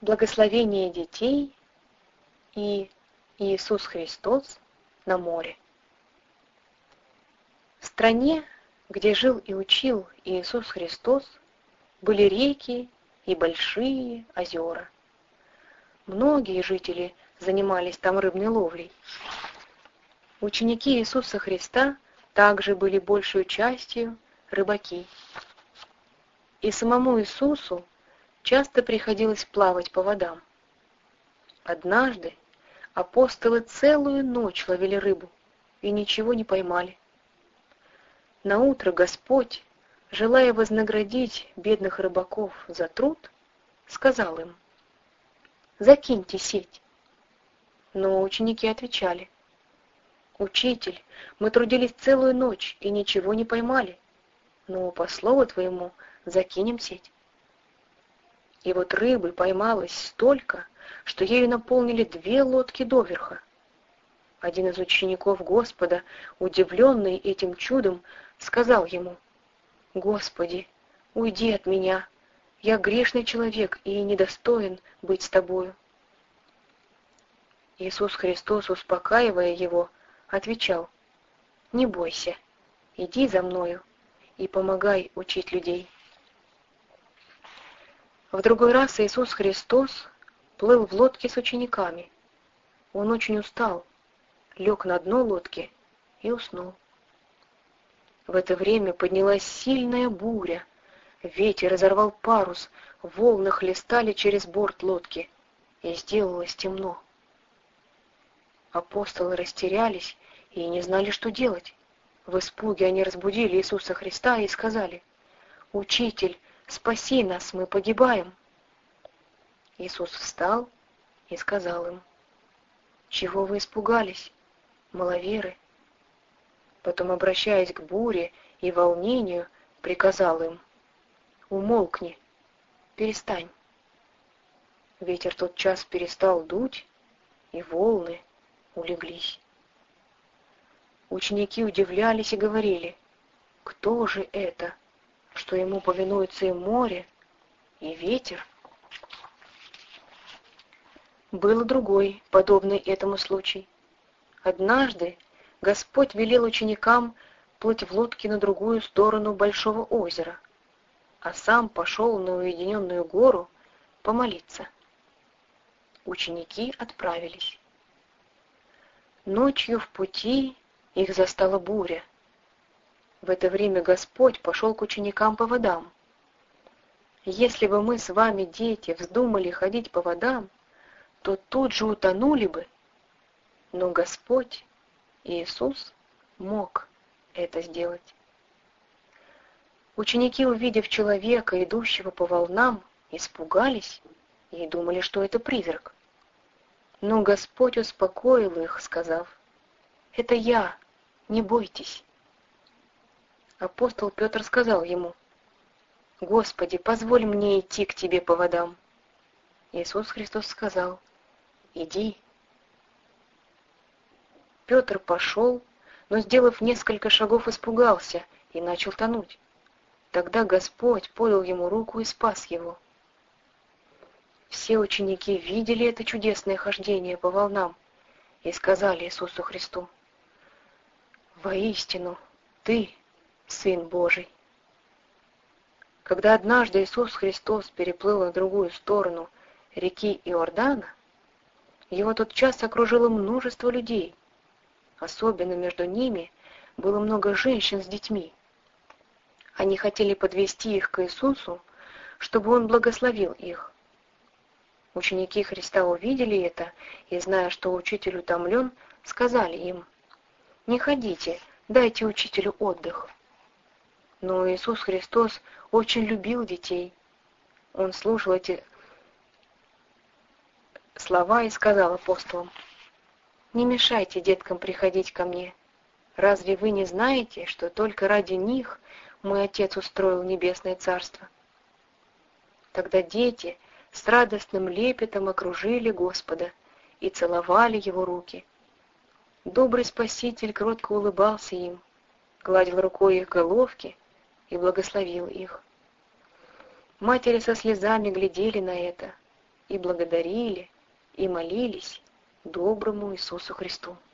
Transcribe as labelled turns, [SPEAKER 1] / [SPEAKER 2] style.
[SPEAKER 1] Благословение детей и Иисус Христос на море. В стране, где жил и учил Иисус Христос, были реки и большие озера. Многие жители занимались там рыбной ловлей. Ученики Иисуса Христа также были большей частью рыбаки. И самому Иисусу часто приходилось плавать по водам. Однажды апостолы целую ночь ловили рыбу и ничего не поймали. Наутро Господь, желая вознаградить бедных рыбаков за труд, сказал им: «Закиньте сеть». Но ученики отвечали: «Учитель, мы трудились целую ночь и ничего не поймали, но по слову Твоему закинем сеть». И вот рыбы поймалось столько, что ею наполнили 2 лодки доверха. Один из учеников Господа, удивленный этим чудом, сказал ему: «Господи, уйди от меня, я грешный человек и недостоин быть с Тобою». Иисус Христос, успокаивая его, отвечал: «Не бойся, иди за Мною и помогай учить людей». В другой раз Иисус Христос плыл в лодке с учениками. Он очень устал, лег на дно лодки и уснул. В это время поднялась сильная буря, ветер разорвал парус, волны хлестали через борт лодки, и сделалось темно. Апостолы растерялись и не знали, что делать. В испуге они разбудили Иисуса Христа и сказали: «Учитель, спаси нас, мы погибаем». Иисус встал и сказал им: «Чего вы испугались, маловеры?» Потом, обращаясь к буре и волнению, приказал им: «Умолкни, перестань». Ветер тотчас перестал дуть, и волны улеглись. Ученики удивлялись и говорили: «Кто же это, что ему повинуется и море, и ветер?» Был другой, подобный этому случай. Однажды Господь велел ученикам плыть в лодке на другую сторону большого озера, а сам пошел на уединенную гору помолиться. Ученики отправились. Ночью в пути их застала буря. В это время Господь пошел к ученикам по водам. Если бы мы с вами, дети, вздумали ходить по водам, то тут же утонули бы. Но Господь, Иисус, мог это сделать. Ученики, увидев человека, идущего по волнам, испугались и думали, что это призрак. Но Господь успокоил их, сказав: «Это я, не бойтесь». Апостол Петр сказал ему: «Господи, позволь мне идти к Тебе по водам». Иисус Христос сказал: «Иди». Петр пошел, но, сделав несколько шагов, испугался и начал тонуть. Тогда Господь подал ему руку и спас его. Все ученики видели это чудесное хождение по волнам и сказали Иисусу Христу: «Воистину, Ты Сын Божий». Когда однажды Иисус Христос переплыл на другую сторону реки Иордана, его тотчас окружило множество людей. Особенно между ними было много женщин с детьми. Они хотели подвести их к Иисусу, чтобы Он благословил их. Ученики Христа увидели это и, зная, что учитель утомлен, сказали им: «Не ходите, дайте учителю отдых». Но Иисус Христос очень любил детей. Он слушал эти слова и сказал апостолам: «Не мешайте деткам приходить ко мне. Разве вы не знаете, что только ради них мой Отец устроил небесное царство?» Тогда дети с радостным лепетом окружили Господа и целовали Его руки. Добрый Спаситель кротко улыбался им, гладил рукой их головки и благословил их. Матери со слезами глядели на это, и благодарили, и молились доброму Иисусу Христу.